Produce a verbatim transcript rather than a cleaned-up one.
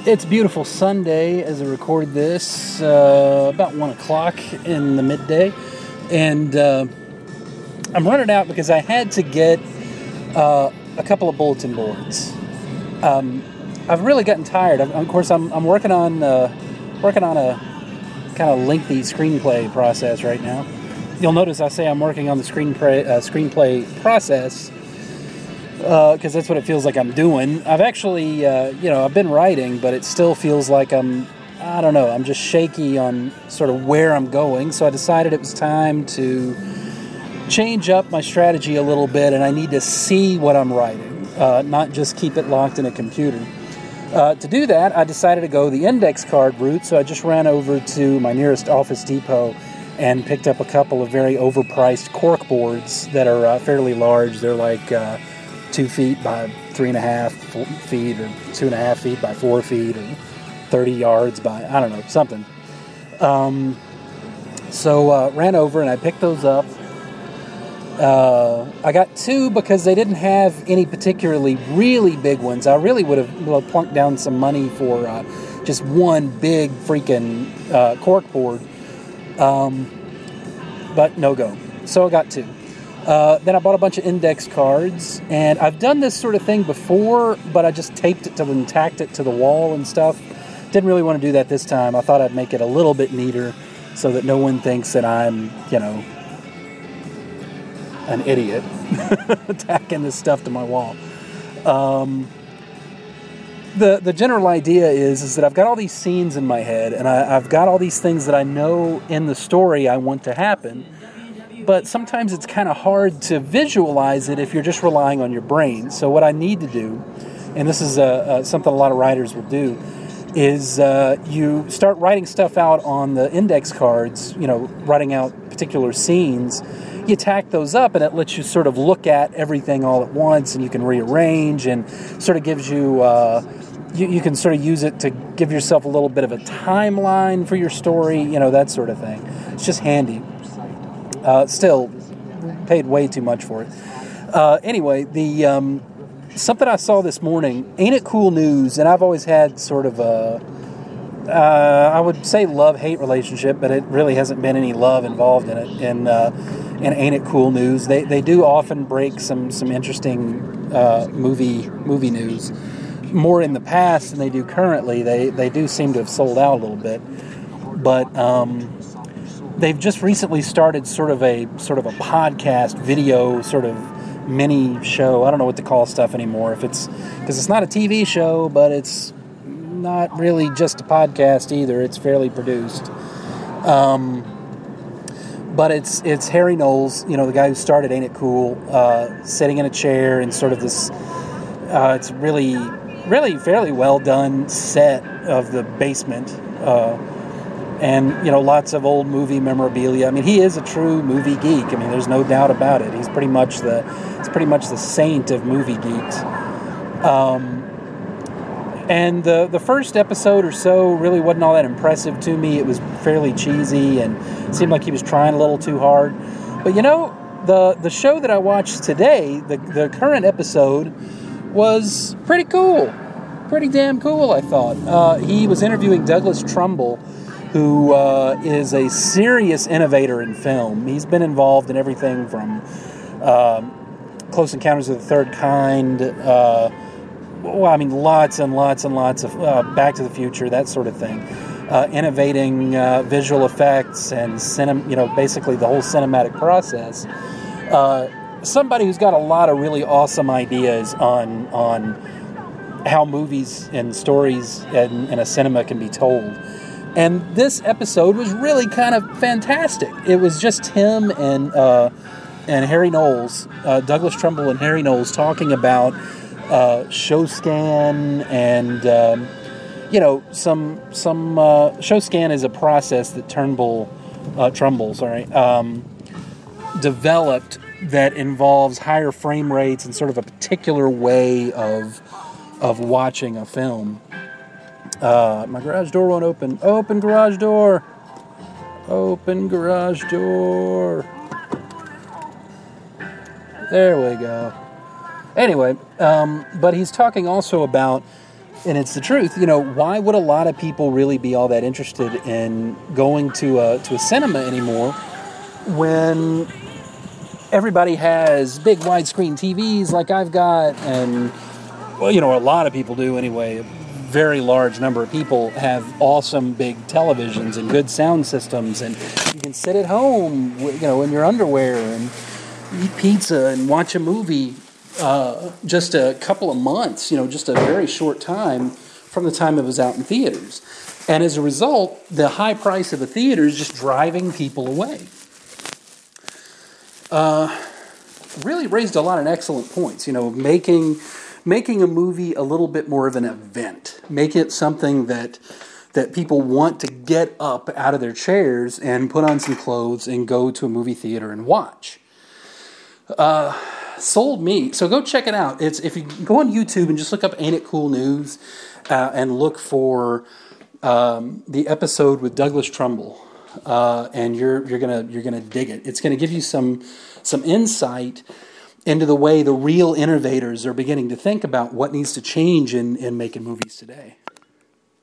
It's a beautiful Sunday as I record this, uh, about one o'clock in the midday, and uh, I'm running out because I had to get uh, a couple of bulletin boards. Um, I've really gotten tired. Of, of course, I'm, I'm working on uh, working on a kind of lengthy screenplay process right now. You'll notice I say I'm working on the screenplay uh, screenplay process. Because uh, that's what it feels like I'm doing. I've actually, uh, you know, I've been writing, but it still feels like I'm, I don't know, I'm just shaky on sort of where I'm going. So I decided it was time to change up my strategy a little bit, and I need to see what I'm writing, uh, not just keep it locked in a computer. Uh, to do that, I decided to go the index card route, so I just ran over to my nearest Office Depot and picked up a couple of very overpriced cork boards that are uh, fairly large. They're like uh, two feet by three and a half feet, or two and a half feet by four feet, or thirty yards by, I don't know, something. Um, so uh, ran over and I picked those up. Uh, I got two because they didn't have any particularly really big ones. I really would have well, plunked down some money for uh, just one big freaking uh, cork board. Um, but no go. So I got two. Uh, then I bought a bunch of index cards, and I've done this sort of thing before, but I just taped it to and tacked it to the wall and stuff. Didn't really want to do that this time. I thought I'd make it a little bit neater so that no one thinks that I'm, you know, an idiot tacking this stuff to my wall. Um, the the general idea is, is that I've got all these scenes in my head, and I, I've got all these things that I know in the story I want to happen. But sometimes it's kind of hard to visualize it if you're just relying on your brain. So what I need to do, and this is uh, uh, something a lot of writers will do, is uh, you start writing stuff out on the index cards, you know, writing out particular scenes. You tack those up, and it lets you sort of look at everything all at once, and you can rearrange, and sort of gives you, uh, you, you can sort of use it to give yourself a little bit of a timeline for your story, you know, that sort of thing. It's just handy. Uh, still, paid way too much for it. Uh, anyway, the um, something I saw this morning, Ain't It Cool News, and I've always had sort of a, uh, I would say love-hate relationship, but it really hasn't been any love involved in it. And uh, in Ain't It Cool News, they they do often break some some interesting uh, movie movie news. More in the past than they do currently. They they do seem to have sold out a little bit, but. Um, They've just recently started sort of a sort of a podcast video sort of mini show. I don't know what to call stuff anymore. If it's because it's not a T V show, but it's not really just a podcast either. It's fairly produced. Um, but it's it's Harry Knowles, you know, the guy who started Ain't It Cool, uh, sitting in a chair in sort of this. Uh, it's really really fairly well done set of the basement. Uh, And, you know, lots of old movie memorabilia. I mean, he is a true movie geek. I mean, there's no doubt about it. He's pretty much the, he's pretty much the saint of movie geeks. Um, and the the first episode or so really wasn't all that impressive to me. It was fairly cheesy and it seemed like he was trying a little too hard. But, you know, the the show that I watched today, the the current episode, was pretty cool. Pretty damn cool, I thought. Uh, he was interviewing Douglas Trumbull, who uh, is a serious innovator in film. He's been involved in everything from um, Close Encounters of the Third Kind, uh, well, I mean, lots and lots and lots of uh, Back to the Future, that sort of thing. Uh, innovating uh, visual effects and cinem- you know, basically the whole cinematic process. Uh, somebody who's got a lot of really awesome ideas on on how movies and stories in, in a cinema can be told. And this episode was really kind of fantastic. It was just him and uh, and Harry Knowles, uh, Douglas Trumbull and Harry Knowles, talking about uh, show scan and um, you know some some uh, show scan is a process that Turnbull, uh, Trumbull, sorry, um, developed that involves higher frame rates and sort of a particular way of of watching a film. Uh, my garage door won't open. Open garage door. Open garage door. There we go. Anyway, um, but he's talking also about and it's the truth. You know, why would a lot of people really be all that interested in going to a to a cinema anymore when everybody has big widescreen T Vs like I've got, and well, you know, a lot of people do anyway. A very large number of people have awesome big televisions and good sound systems, and you can sit at home, you know, in your underwear and eat pizza and watch a movie. Uh, just a couple of months, you know, just a very short time from the time it was out in theaters. And as a result, the high price of a theater is just driving people away. Uh, really raised a lot of excellent points, you know, making making a movie a little bit more of an event. Make it something that that people want to get up out of their chairs and put on some clothes and go to a movie theater and watch. Uh... Sold me. So go check it out. It's if you go on YouTube and just look up Ain't It Cool News uh, and look for um, the episode with Douglas Trumbull, uh, and you're you're gonna you're gonna dig it. It's gonna give you some some insight into the way the real innovators are beginning to think about what needs to change in, in making movies today.